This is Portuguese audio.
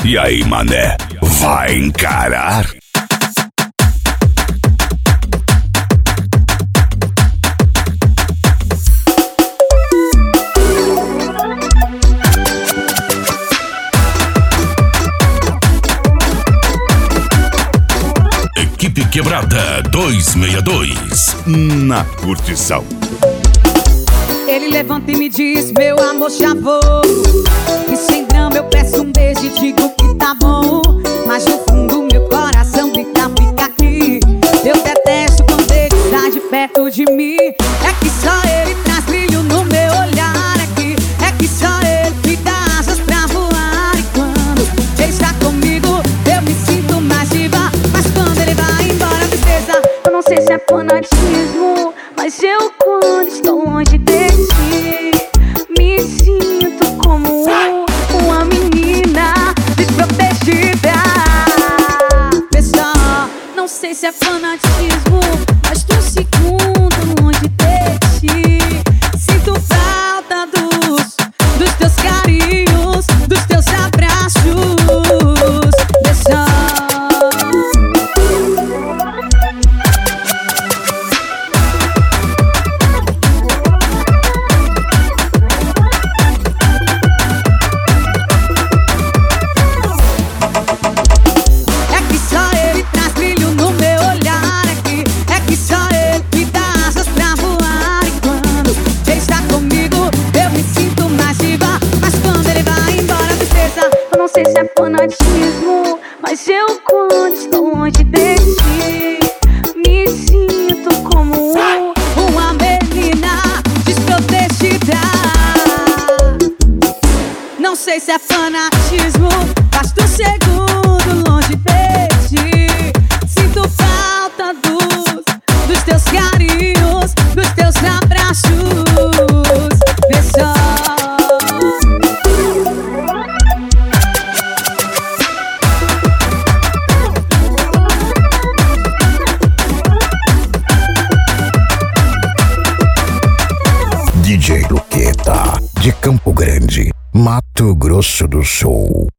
E aí, mané, vai encarar? Equipe Quebrada 262, na curtição. Ele levanta e me diz, meu amor, já vou. E sem drama eu peço um beijo e digo que tá bom. Mas no fundo meu coração grita, fica aqui. Eu detesto quando ele está de perto de mim. É que só ele traz brilho no meu olhar aqui. É que só ele me dá asas pra voar. E quando ele está comigo eu me sinto mais viva. Mas quando ele vai embora, tristeza. Eu não sei se é fanatismo, mas eu quando estou longe de ti me sinto como uma menina desprotegida. Pessoal, não sei se é fanatismo, mas tô segundo longe de ti. Sinto falta dos teus carinhos, dos teus abraços. Pessoal, não sei se é fanatismo, mas eu quando estou longe de ti me sinto como uma menina desprotegida. Não sei se é fanatismo, mas tô segundo longe de ti. Sinto falta dos teus carinhos, dos teus abraços. Pessoal, DJ Luqueta, de Campo Grande, Mato Grosso do Sul.